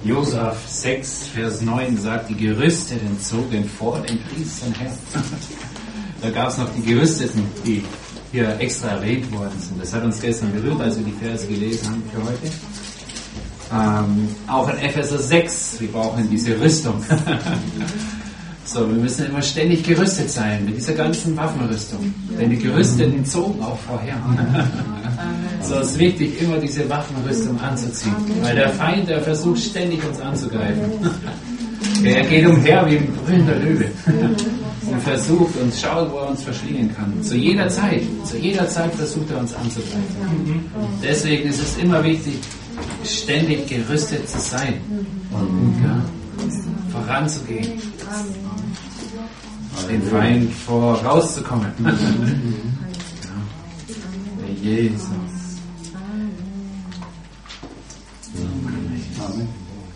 Josua 6, Vers 9 sagt, die Gerüsteten zogen vor den Priestern her. Da gab es noch die Gerüsteten, die hier extra erwähnt worden sind. Das hat uns gestern berührt, als wir die Verse gelesen haben für heute. Auch in Epheser 6, wir brauchen diese Rüstung. So, wir müssen immer ständig gerüstet sein mit dieser ganzen Waffenrüstung. Denn die Gerüsteten zogen auch vorher. So, es ist wichtig, immer diese Waffenrüstung anzuziehen. Weil der Feind, der versucht ständig uns anzugreifen. Er geht umher wie ein brüllender Löwe. Und versucht und schaut, wo er uns verschlingen kann. Zu jeder Zeit versucht er uns anzugreifen. Deswegen ist es immer wichtig, ständig gerüstet zu sein. Ja, voranzugehen. Den Feind vorauszukommen. Ja. Jesus. Amen.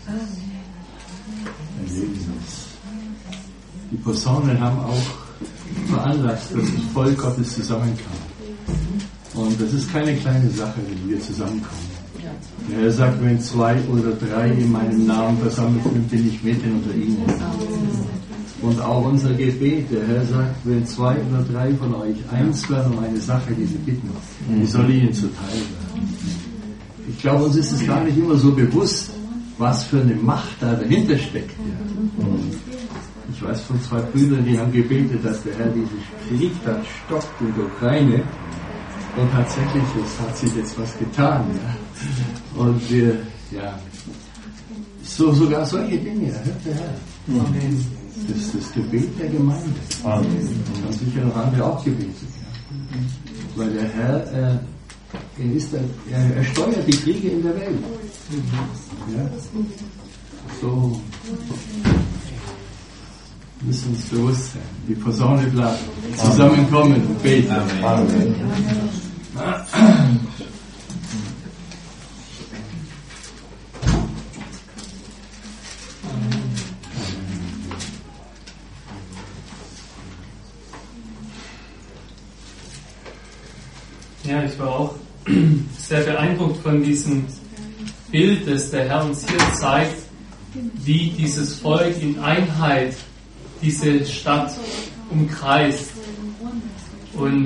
Die Posaunen haben auch veranlasst, dass das Volk Gottes zusammenkam. Und das ist keine kleine Sache, wenn wir zusammenkommen. Der Herr sagt, wenn 2 oder 3 in meinem Namen versammelt sind, bin ich mitten unter ihnen. Und auch unser Gebet, der Herr sagt, wenn 2 oder 3 von euch eins werden um eine Sache, die sie bitten, die soll ihnen zuteil werden. Ich glaube, uns ist es gar nicht immer so bewusst, was für eine Macht da dahinter steckt. Ich weiß von 2 Brüdern, die haben gebetet, dass der Herr diesen Krieg da stoppt in der Ukraine. Und tatsächlich, es hat sich jetzt was getan. Ja. Und wir, sogar solche Dinge, hört der Herr. Amen. Das ist das Gebet der Gemeinde. Amen. Und dann sicher noch andere auch gebetet. Ja. Weil der Herr, er steuert die Kriege in der Welt. Ja. So müssen uns bewusst sein. Die Posaune blasen, zusammenkommen und beten. Amen. Ja, ich war auch sehr beeindruckt von diesem Bild, das der Herr uns hier zeigt, wie dieses Volk in Einheit diese Stadt umkreist. Und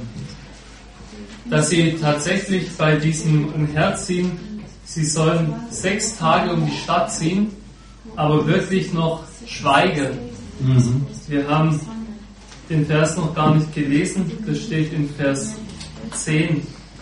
dass sie tatsächlich bei diesem Umherziehen, sie sollen 6 Tage um die Stadt ziehen, aber wirklich noch schweigen. Wir haben den Vers noch gar nicht gelesen, das steht in Vers 10.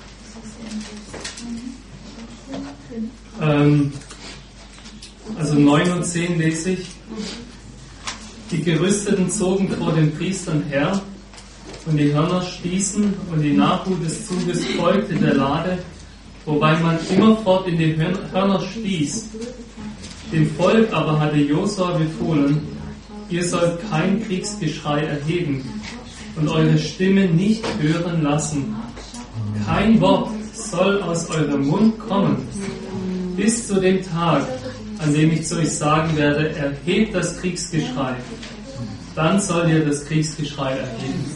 Also 9 und 10 lese ich. Die Gerüsteten zogen vor den Priestern her, und die Hörner stießen, und die Nachhut des Zuges folgte der Lade, wobei man immerfort in die Hörner stieß. Dem Volk aber hatte Josua befohlen, ihr sollt kein Kriegsgeschrei erheben und eure Stimme nicht hören lassen. Kein Wort soll aus eurem Mund kommen, bis zu dem Tag, an dem ich zu euch sagen werde, erhebt das Kriegsgeschrei. Dann sollt ihr das Kriegsgeschrei erheben.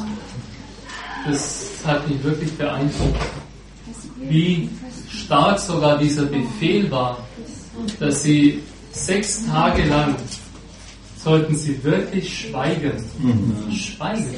Das hat mich wirklich beeindruckt, wie stark sogar dieser Befehl war, dass sie 6 Tage lang sollten sie wirklich schweigen. Schweigen.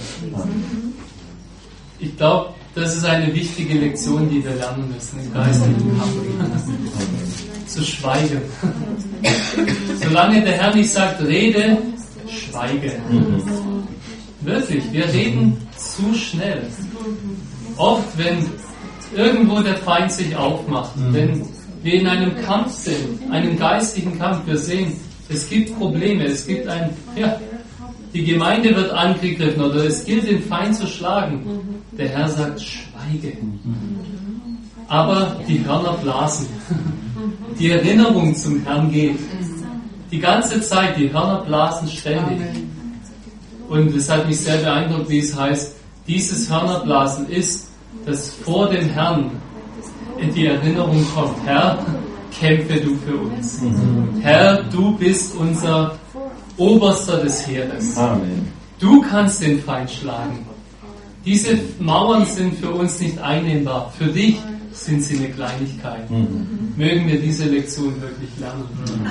Ich glaube, das ist eine wichtige Lektion, die wir lernen müssen im geistlichen Kampf. Zu schweigen. Solange der Herr nicht sagt, rede, schweige. Wirklich, wir reden zu schnell. Oft, wenn irgendwo der Feind sich aufmacht, wenn wir in einem Kampf sind, einem geistlichen Kampf, wir sehen, es gibt Probleme, es gibt die Gemeinde wird angegriffen oder es gilt, den Feind zu schlagen. Der Herr sagt, schweige. Aber die Hörner blasen. Die Erinnerung zum Herrn geht. Die ganze Zeit, die Hörner blasen ständig. Und es hat mich sehr beeindruckt, wie es heißt, dieses Hörnerblasen ist, dass vor dem Herrn in die Erinnerung kommt, Herr, kämpfe du für uns. Herr, du bist unser Oberster des Heeres. Amen. Du kannst den Feind schlagen. Diese Mauern sind für uns nicht einnehmbar. Für dich sind sie eine Kleinigkeit. Mögen wir diese Lektion wirklich lernen.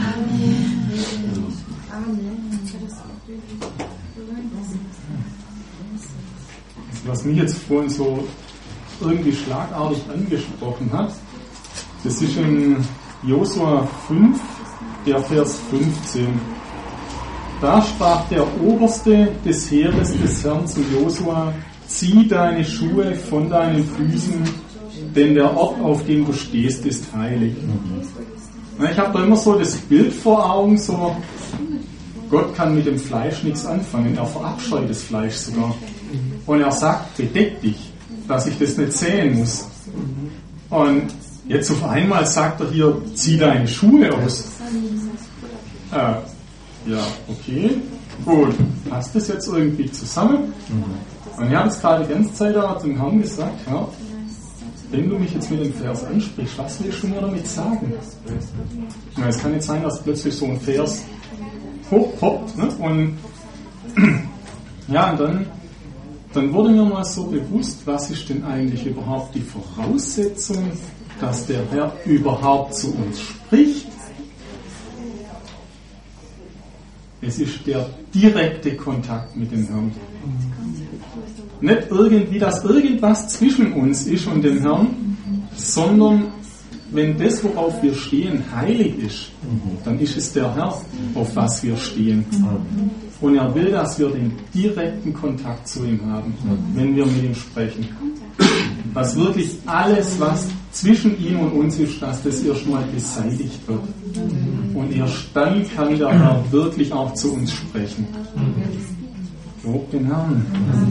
Was mich jetzt vorhin so irgendwie schlagartig angesprochen hat, das ist in Josua 5, der Vers 15. Da sprach der Oberste des Heeres des Herrn zu Josua: Zieh deine Schuhe von deinen Füßen, denn der Ort, auf dem du stehst, ist heilig. Ich habe da immer so das Bild vor Augen, so Gott kann mit dem Fleisch nichts anfangen, er verabscheut das Fleisch sogar. Und er sagt, bedeck dich, dass ich das nicht sehen muss. Und jetzt auf einmal sagt er hier, zieh deine Schuhe aus. Ja, okay, gut, passt das jetzt irgendwie zusammen? Und ich habe jetzt gerade die ganze Zeit da zum Herrn gesagt, ja, wenn du mich jetzt mit dem Vers ansprichst, was willst du mir damit sagen? Ja, es kann nicht sein, dass plötzlich so ein Vers hochpoppt, ne? Und ja, und dann wurde mir mal so bewusst, was ist denn eigentlich überhaupt die Voraussetzung, dass der Herr überhaupt zu uns spricht? Es ist der direkte Kontakt mit dem Herrn. Nicht irgendwie, dass irgendwas zwischen uns ist und dem Herrn, sondern wenn das, worauf wir stehen, heilig ist, dann ist es der Herr, auf was wir stehen. Und er will, dass wir den direkten Kontakt zu ihm haben, wenn wir mit ihm sprechen. Dass wirklich alles, was zwischen ihm und uns ist, dass das erstmal beseitigt wird. Und erst dann kann der Herr wirklich auch zu uns sprechen. Lob den Herrn.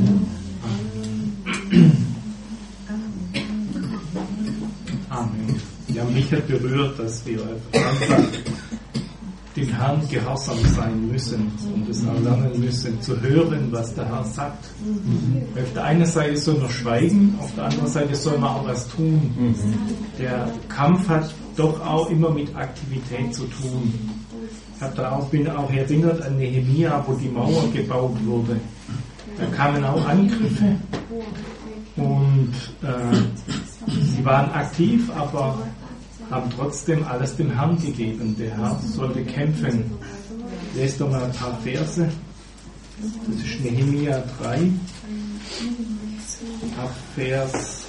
Amen. Ja, mich hat berührt, dass wir einfach dem Herrn gehorsam sein müssen und es auch lernen müssen, zu hören, was der Herr sagt. Auf der einen Seite soll man schweigen, auf der anderen Seite soll man auch was tun. Der Kampf hat doch auch immer mit Aktivität zu tun. Ich bin auch erinnert an Nehemia, wo die Mauer gebaut wurde. Da kamen auch Angriffe und sie waren aktiv, aber haben trotzdem alles dem Herrn gegeben. Der Herr sollte kämpfen. Lest doch mal ein paar Verse. Das ist Nehemia 3, ab Vers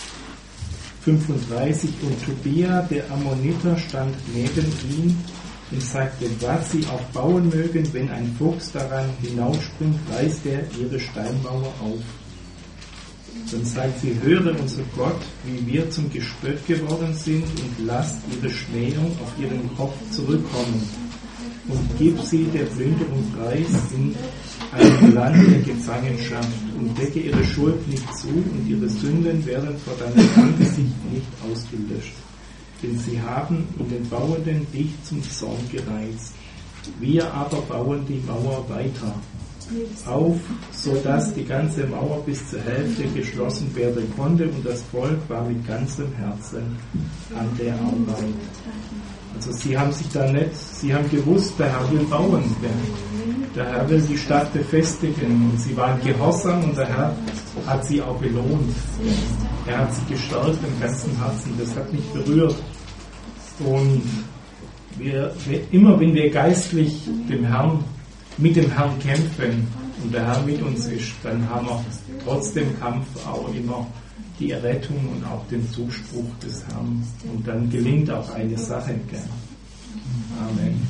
35. Und Tobia, der Ammoniter, stand neben ihm und sagte, was sie auch bauen mögen, wenn ein Fuchs daran hinausspringt, reißt er ihre Steinmauer auf. Dann sagt sie, höre unser Gott, wie wir zum Gespött geworden sind, und lasst ihre Schmähung auf ihren Kopf zurückkommen und gib sie der Plünderung preis in einem Land der Gefangenschaft und decke ihre Schuld nicht zu und ihre Sünden werden vor deinem Angesicht nicht ausgelöscht. Denn sie haben in den Bauenden dich zum Zorn gereizt. Wir aber bauen die Mauer weiter auf, sodass die ganze Mauer bis zur Hälfte geschlossen werden konnte und das Volk war mit ganzem Herzen an der Arbeit. Also sie haben gewusst, der Herr will bauen, der Herr will die Stadt befestigen und sie waren gehorsam und der Herr hat sie auch belohnt. Er hat sie gestärkt im ganzen Herzen, das hat mich berührt. Und immer wenn wir geistlich mit dem Herrn kämpfen und der Herr mit uns ist, dann haben wir trotz dem Kampf auch immer die Errettung und auch den Zuspruch des Herrn. Und dann gelingt auch eine Sache. Gell? Amen.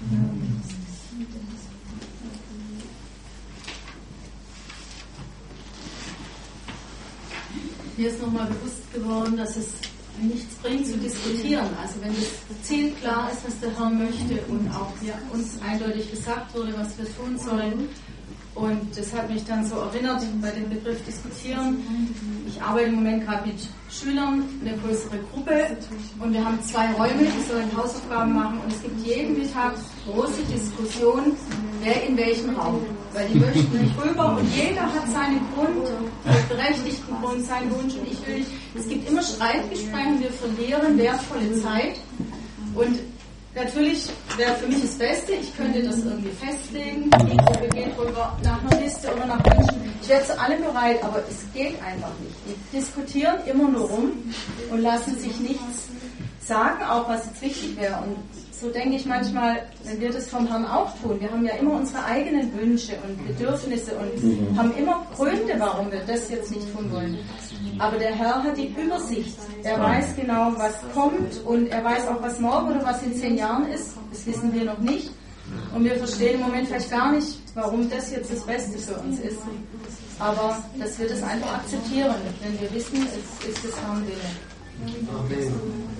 Mir ist nochmal bewusst geworden, dass es nichts bringt zu diskutieren. Also wenn das Ziel klar ist, was der Herr möchte und auch uns eindeutig gesagt wurde, was wir tun sollen. Und das hat mich dann so erinnert bei dem Begriff diskutieren. Ich arbeite im Moment gerade mit Schülern, eine größere Gruppe, und wir haben 2 Räume, die sollen Hausaufgaben machen, und es gibt jeden Mittag große Diskussion, wer in welchem Raum. Weil die möchten nicht rüber und jeder hat seinen Grund, seinen berechtigten Grund, seinen Wunsch, und ich will nicht. Es gibt immer Streitgespräche, wir verlieren wertvolle Zeit, und Natürlich wäre für mich das Beste, ich könnte das irgendwie festlegen, wir gehen drüber nach einer Liste oder nach Wünschen. Ich wäre zu allem bereit, aber es geht einfach nicht. Die diskutieren immer nur rum und lassen sich nichts sagen, auch was jetzt wichtig wäre. Und so denke ich manchmal, wenn wir das vom Herrn auch tun, wir haben ja immer unsere eigenen Wünsche und Bedürfnisse und haben immer Gründe, warum wir das jetzt nicht tun wollen. Aber der Herr hat die Übersicht. Er weiß genau, was kommt und er weiß auch, was morgen oder was in 10 Jahren ist. Das wissen wir noch nicht. Und wir verstehen im Moment vielleicht gar nicht, warum das jetzt das Beste für uns ist. Aber dass wir das einfach akzeptieren, wenn wir wissen, es ist das Herrn Wille. Amen.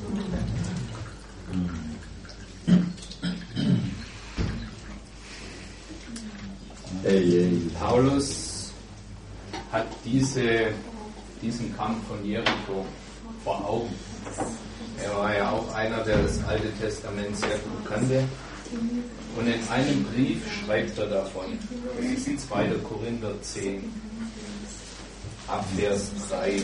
Paulus hat diesen Kampf von Jericho vor Augen. Er war ja auch einer, der das Alte Testament sehr gut kannte. Und in einem Brief schreibt er davon. Das ist 2. Korinther 10, ab Vers 3.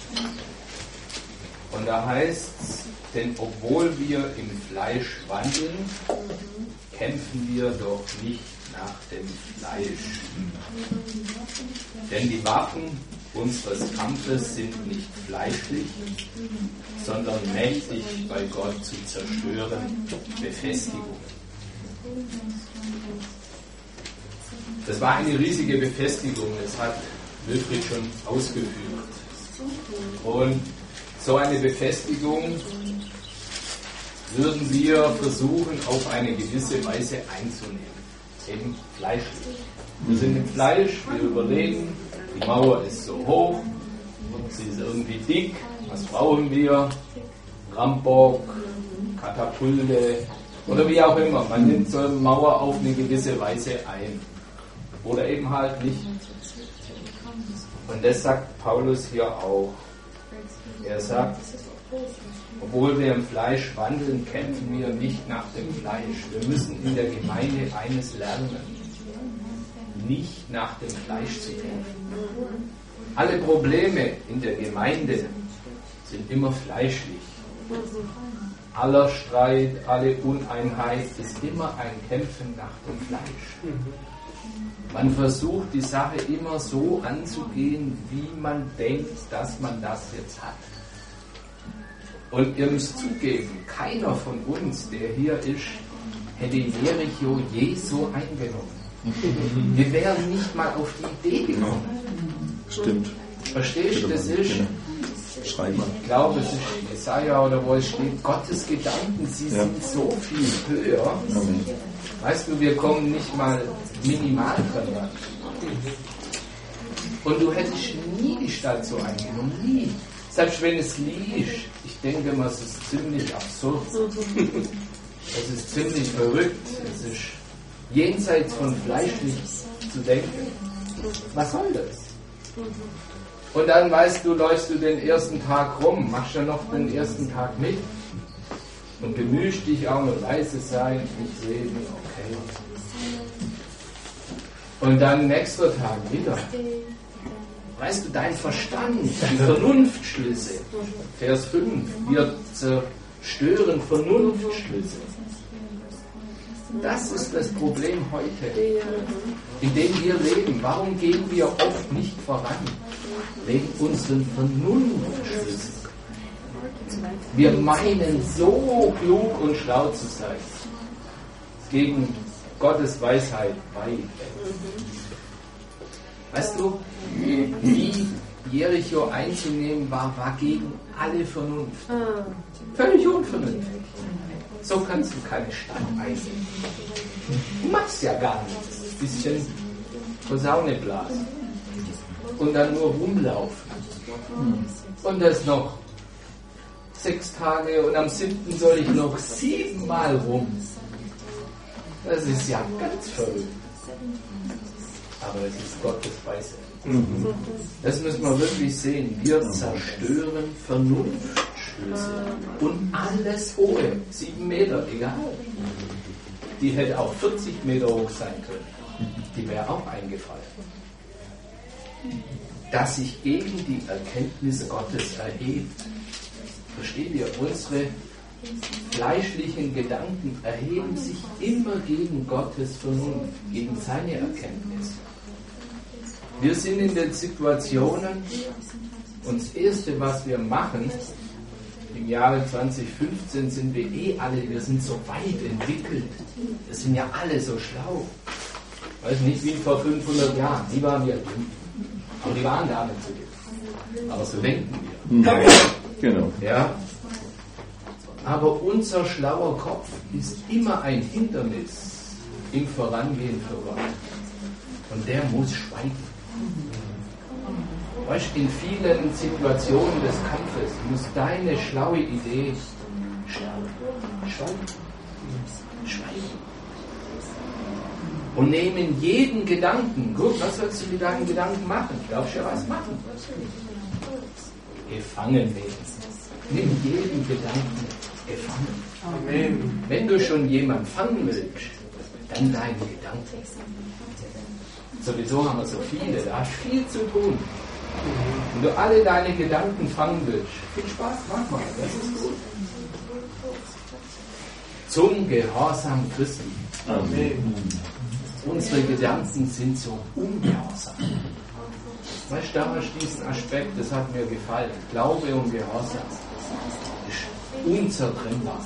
Und da heißt es, denn obwohl wir im Fleisch wandeln, kämpfen wir doch nicht nach dem Fleisch. Denn die Waffen unseres Kampfes sind nicht fleischlich, sondern mächtig bei Gott zu zerstören, Befestigung. Das war eine riesige Befestigung, das hat Wilfried schon ausgeführt. Und so eine Befestigung würden wir versuchen, auf eine gewisse Weise einzunehmen. Eben fleischlich. Wir sind im Fleisch, wir überlegen, die Mauer ist so hoch, sie ist irgendwie dick, was brauchen wir? Rambock, Katapulte oder wie auch immer. Man nimmt so eine Mauer auf eine gewisse Weise ein. Oder eben halt nicht. Und das sagt Paulus hier auch. Er sagt, obwohl wir im Fleisch wandeln, kämpfen wir nicht nach dem Fleisch. Wir müssen in der Gemeinde eines lernen, nicht nach dem Fleisch zu kämpfen. Alle Probleme in der Gemeinde sind immer fleischlich. Aller Streit, alle Uneinheit ist immer ein Kämpfen nach dem Fleisch. Man versucht die Sache immer so anzugehen, wie man denkt, dass man das jetzt hat. Und ihr müsst zugeben, keiner von uns, der hier ist, hätte Jericho je so eingenommen. Wir wären nicht mal auf die Idee gekommen. Stimmt. Verstehst du, das ist, ich glaube, es ist Jesaja oder wo es steht, Gottes Gedanken, sie sind so viel höher. Amen. Weißt du, wir kommen nicht mal minimal dran. Und du hättest nie die Stadt so eingenommen, nie. Selbst wenn es liegt, ich denke mal, es ist ziemlich absurd. Es ist ziemlich verrückt. Es ist jenseits von fleischlich zu denken. Was soll das? Und dann weißt du, läufst du den ersten Tag rum, machst ja noch den ersten Tag mit und bemühst dich auch mit leise sein, nicht reden, okay. Und dann nächster Tag wieder. Weißt du, dein Verstand, die Vernunftschlüsse, Vers 5, wir zerstören Vernunftschlüsse. Das ist das Problem heute, in dem wir leben. Warum gehen wir oft nicht voran? Wegen unseren Vernunftschlüssen. Wir meinen so klug und schlau zu sein. Gegen Gottes Weisheit weit. Weißt du, wie Jericho einzunehmen war gegen alle Vernunft. Völlig unvernünftig. So kannst du keine Stadt einnehmen. Du machst ja gar nichts. Ein bisschen Posaune blasen. Und dann nur rumlaufen. Und das noch 6 Tage und am 7. soll ich noch 7 Mal rum. Das ist ja ganz verrückt. Aber es ist Gottes Weisheit. Das müssen wir wirklich sehen. Wir zerstören Vernunftschlüsse. Und alles Hohe, 7 Meter, egal. Die hätte auch 40 Meter hoch sein können. Die wäre auch eingefallen. Das sich gegen die Erkenntnis Gottes erhebt. Versteht ihr? Unsere fleischlichen Gedanken erheben sich immer gegen Gottes Vernunft, gegen seine Erkenntnis. Wir sind in den Situationen, und das Erste, was wir machen, im Jahre 2015 sind wir sind so weit entwickelt. Wir sind ja alle so schlau. Weiß nicht, wie vor 500 Jahren. Die waren ja dumm. Aber die waren gar nicht so dumm. Aber so denken wir. Genau. Ja? Aber unser schlauer Kopf ist immer ein Hindernis im Vorangehen für Gott. Und der muss schweigen. Weißt, in vielen Situationen des Kampfes muss deine schlaue Idee schweigen. Und nehmen jeden Gedanken. Gut, was sollst du mit deinen Gedanken machen? Glaubst du ja was machen? Gefangen nehmen. Nimm jeden Gedanken gefangen. Amen. Wenn du schon jemanden fangen willst, dann deine Gedanken. Sowieso haben wir so viele, da hast du viel zu tun. Wenn du alle deine Gedanken fangen willst, viel Spaß, mach mal, das ist gut. Zum Gehorsam Christi. Amen. Unsere Gedanken sind so ungehorsam. Weißt du, da hast du diesen Aspekt, das hat mir gefallen. Glaube und Gehorsam ist unzertrennbar.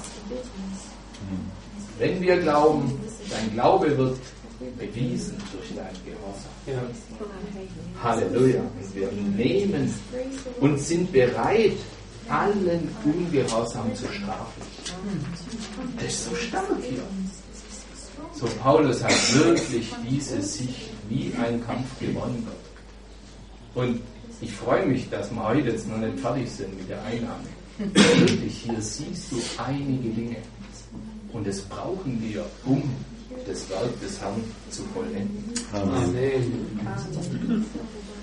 Wenn wir glauben, dein Glaube wird bewiesen durch dein Gehorsam. Ja. Halleluja. Und wir nehmen und sind bereit, allen Ungehorsam zu strafen. Das ist so stark hier. So, Paulus hat wirklich diese Sicht, wie ein Kampf gewonnen wird. Und ich freue mich, dass wir heute jetzt noch nicht fertig sind mit der Einnahme. Wirklich, hier siehst du einige Dinge. Und das brauchen wir, um das Werk des Herrn zu vollenden. Amen.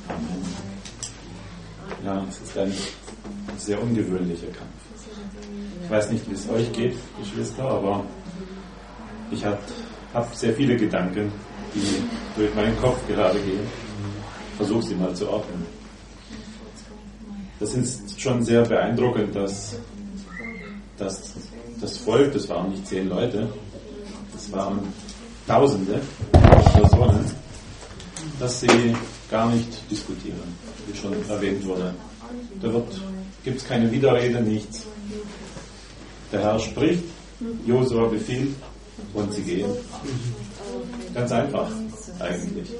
Ja, es ist ein sehr ungewöhnlicher Kampf. Ich weiß nicht, wie es euch geht, Geschwister, aber ich habe sehr viele Gedanken, die durch meinen Kopf gerade gehen. Versuche sie mal zu ordnen. Das ist schon sehr beeindruckend, dass das Volk, das waren nicht 10 Leute, das waren Tausende Personen, dass sie gar nicht diskutieren, wie schon erwähnt wurde. Da gibt es keine Widerrede, nichts. Der Herr spricht, Josua befiehlt und sie gehen. Ganz einfach eigentlich.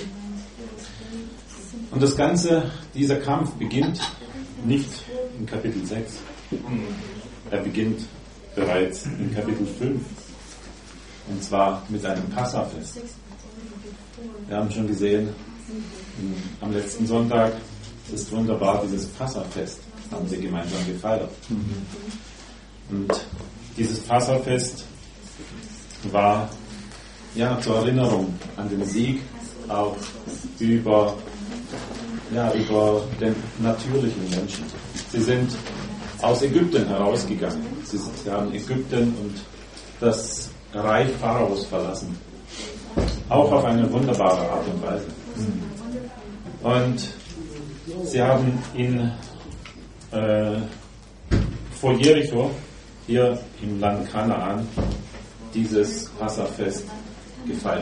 Und das Ganze, dieser Kampf beginnt nicht in Kapitel 6. Er beginnt bereits in Kapitel 5. Und zwar mit einem Passafest. Wir haben schon gesehen, am letzten Sonntag ist wunderbar, dieses Passafest haben sie gemeinsam gefeiert. Und dieses Passafest war ja zur Erinnerung an den Sieg auch über den natürlichen Menschen. Sie sind aus Ägypten herausgegangen. Sie haben Ägypten und das Reich Pharaos verlassen. Auch auf eine wunderbare Art und Weise. Und sie haben vor Jericho, hier im Land Kanaan, dieses Passafest gefeiert.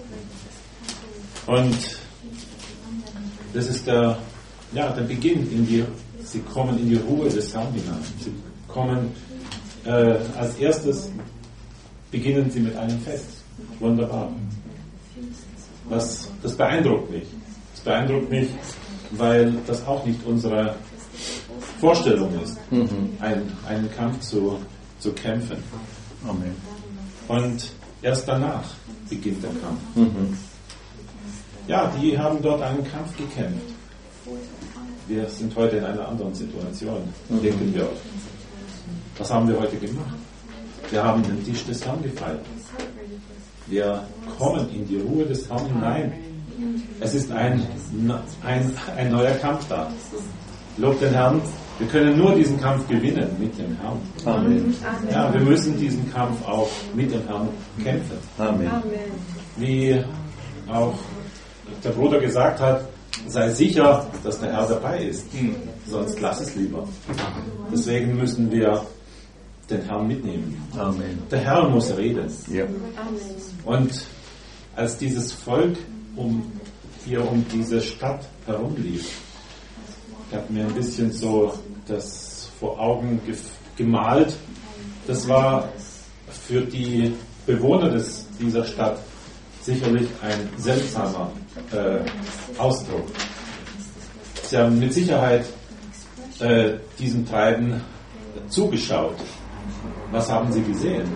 Und das ist der Beginn sie kommen in die Ruhe des Herrn hinein. Sie kommen, als erstes beginnen sie mit einem Fest. Wunderbar. Das beeindruckt mich. Das beeindruckt mich, weil das auch nicht unsere Vorstellung ist, einen Kampf zu kämpfen. Amen. Und erst danach beginnt der Kampf. Ja, die haben dort einen Kampf gekämpft. Wir sind heute in einer anderen Situation, denken wir. Was haben wir heute gemacht? Wir haben den Tisch des Herrn gefeiert. Wir kommen in die Ruhe des Herrn hinein. Es ist ein neuer Kampf da. Lob den Herrn. Wir können nur diesen Kampf gewinnen mit dem Herrn. Amen. Ja, wir müssen diesen Kampf auch mit dem Herrn kämpfen. Amen. Wie auch der Bruder gesagt hat, sei sicher, dass der Herr dabei ist. Sonst lass es lieber. Deswegen müssen wir den Herrn mitnehmen. Amen. Der Herr muss reden. Ja. Und als dieses Volk hier um diese Stadt herumlief, ich habe mir ein bisschen so das vor Augen gemalt. Das war für die Bewohner dieser Stadt sicherlich ein seltsamer Ausdruck. Sie haben mit Sicherheit diesem Treiben zugeschaut. Was haben sie gesehen?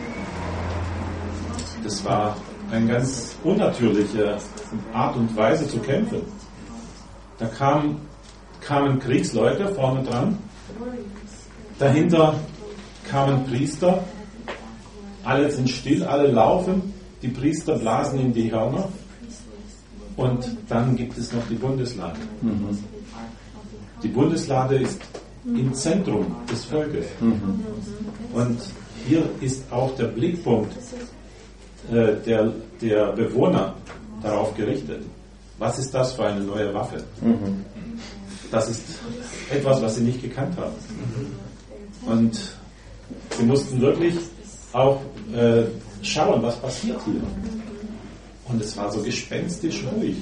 Das war eine ganz unnatürliche Art und Weise zu kämpfen. Da kamen Kriegsleute vorne dran, dahinter kamen Priester, alle sind still, alle laufen, die Priester blasen in die Hörner und dann gibt es noch die Bundeslade. Die Bundeslade ist im Zentrum des Volkes. Und hier ist auch der Blickpunkt der Bewohner darauf gerichtet. Was ist das für eine neue Waffe? Das ist etwas, was sie nicht gekannt haben. Und sie mussten wirklich auch schauen, was passiert hier. Und es war so gespenstisch ruhig.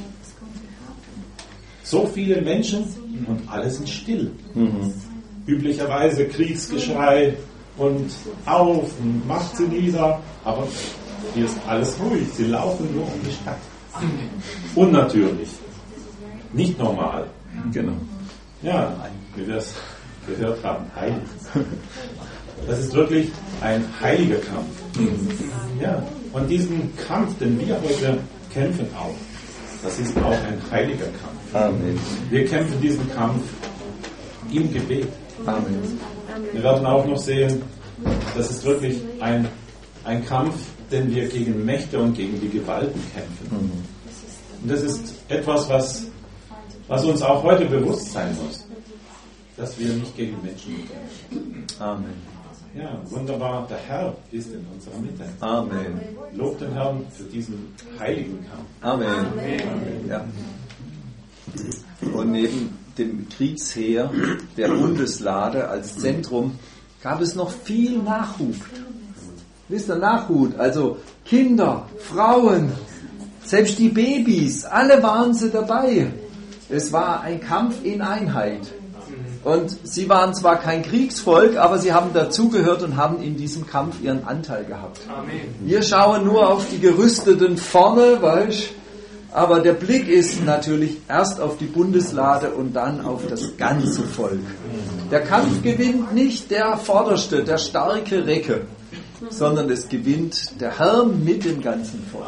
So viele Menschen und alle sind still. Üblicherweise Kriegsgeschrei und auf und macht sie nieder. Aber hier ist alles ruhig. Sie laufen nur um die Stadt. Unnatürlich. Nicht normal. Genau. Ja, wie wir es gehört haben, heilig. Das ist wirklich ein heiliger Kampf. Ja, und diesen Kampf, den wir heute kämpfen auch, das ist auch ein heiliger Kampf. Amen. Wir kämpfen diesen Kampf im Gebet. Amen. Wir werden auch noch sehen, das ist wirklich ein Kampf, den wir gegen Mächte und gegen die Gewalten kämpfen. Und das ist etwas, was uns auch heute bewusst sein muss, dass wir nicht gegen Menschen kämpfen. Amen. Ja, wunderbar. Der Herr ist in unserer Mitte. Amen. Lobt den Herrn für diesen heiligen Kampf. Amen. Amen. Ja. Und neben dem Kriegsheer der Bundeslade als Zentrum gab es noch viel Nachhut. Wisst ihr, Nachhut? Also Kinder, Frauen, selbst die Babys, alle waren sie dabei. Es war ein Kampf in Einheit. Und sie waren zwar kein Kriegsvolk, aber sie haben dazugehört und haben in diesem Kampf ihren Anteil gehabt. Amen. Wir schauen nur auf die Gerüsteten vorne, weißt, aber der Blick ist natürlich erst auf die Bundeslade und dann auf das ganze Volk. Der Kampf gewinnt nicht der Vorderste, der starke Recke, sondern es gewinnt der Herr mit dem ganzen Volk.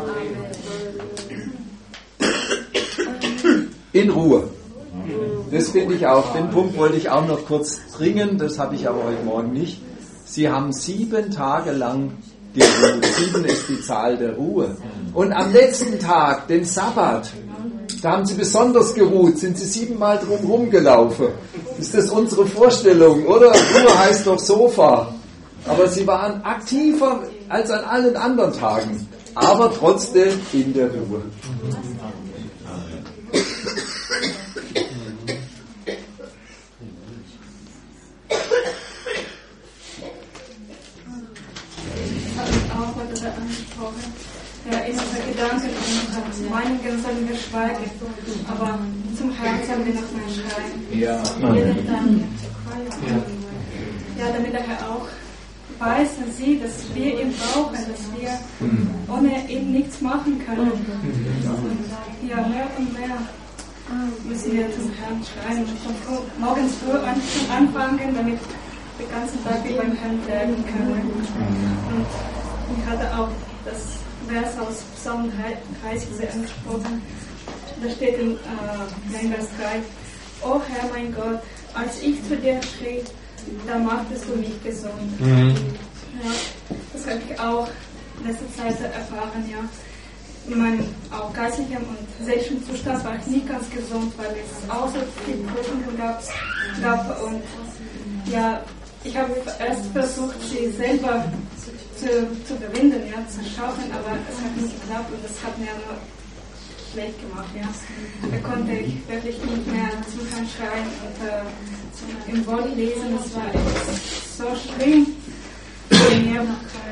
In Ruhe. Das finde ich auch. Den Punkt wollte ich auch noch kurz bringen, das habe ich aber heute Morgen nicht. Sie haben 7 Tage lang geruht. 7 ist die Zahl der Ruhe. Und am letzten Tag, den Sabbat, da haben sie besonders geruht, sind sie 7-mal drumherum gelaufen. Ist das unsere Vorstellung, oder? Ruhe heißt doch Sofa. Aber sie waren aktiver als an allen anderen Tagen, aber trotzdem in der Ruhe. Ja, innere Gedanken und Meinungen sollen wir schweigen, aber zum Herrn sollen wir noch mal schreien. Ja. Jeden Tag. Ja, damit der Herr auch weiß und sieht, dass wir ihn brauchen, dass wir ohne ihn nichts machen können. Und ja, mehr und mehr müssen wir zum Herrn schreien und morgens früh anfangen, damit wir den ganzen Tag wie beim Herrn bleiben können. Und ich hatte auch das Vers aus Psalm 30 sehr angesprochen. Da steht in Vers 3: O Herr mein Gott, als ich zu dir schrie, da machtest du mich gesund. Ja, das habe ich auch in letzter Zeit erfahren. Ja. In meinem auch geistlichen und seelischen Zustand war ich nicht ganz gesund, weil es auch so viele Prüfungen gab. Und ja, ich habe erst versucht, sie selber zu überwinden, ja, zu schaffen, aber es hat nicht geklappt und das hat mir nur schlecht gemacht. Ja. Da konnte ich wirklich nicht mehr zum Herrn schreien und im Wort lesen. Das war so schlimm für mir.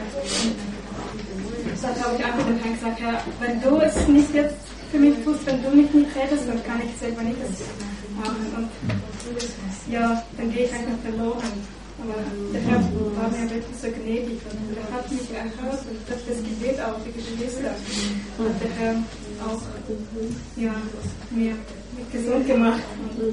Dann habe ich einfach dem Herrn gesagt, Herr, wenn du es nicht jetzt für mich tust, wenn du mich nicht rettest, dann kann ich selber nicht das machen. Und ja, dann gehe ich einfach verloren. Aber der Herr war mir wirklich so gnädig und er hat mich erhört und durch das Gebet auch die Geschwister hat der Herr auch mir gesund gemacht.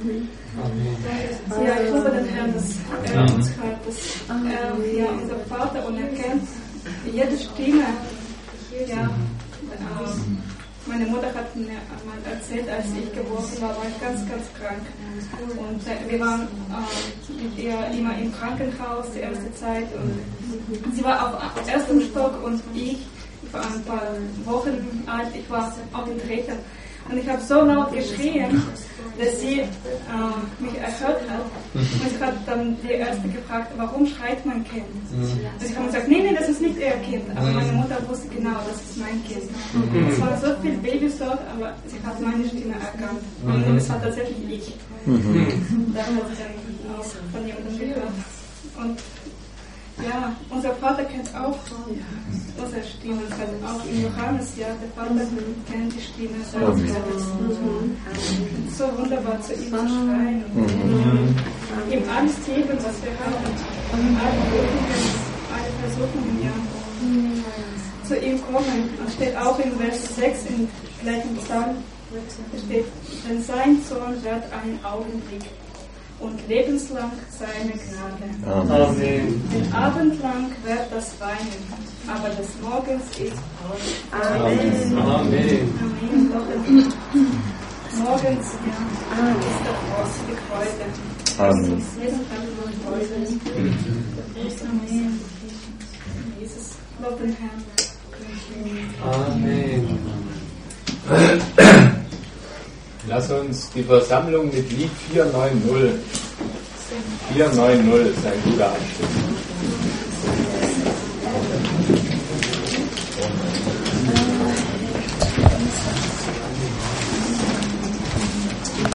Ja, ich hoffe den Herrn, dass er uns hört, dass unser Vater unerkennt jede Stimme. Ja, meine Mutter hat mir einmal erzählt, als ich geboren war ich ganz, ganz krank. Und wir waren mit ihr immer im Krankenhaus die erste Zeit. Und sie war auf dem ersten Stock und ich war ein paar Wochen alt, ich war auf dem Treten. Und ich habe so laut geschrien, dass sie mich erhört hat. Und ich habe dann die Ärzte gefragt, warum schreit mein Kind? Und ich habe gesagt, nee, das ist nicht ihr Kind. Aber meine Mutter wusste genau, das ist mein Kind. Es waren so viele Babys dort, aber sie hat meine Stimme erkannt. Und es war tatsächlich ich. Da hat sie dann auch von jemandem gehört. Und ja, unser Vater kennt auch unsere Stimme. Also auch in Johannes, der Vater kennt die Stimme seines Gottes. So wunderbar zu ihm zu schreien. Ihm alles geben, was wir haben. Alle Versuchungen, zu ihm kommen. Das steht auch in Vers 6 im gleichen Psalm. Da steht, denn sein Sohn wird einen Augenblick und lebenslang seine Gnade. Amen. Den Abend lang wird das Weinen, aber des Morgens ist Amen. Amen. Amen. Morgens ist der Frost, die Freude. Amen. Jeden Tag nur Freude. Amen. Jesus, lob den Herrn. Amen. Lass uns die Versammlung mit Lied 490. 490 ist ein guter Anstieg.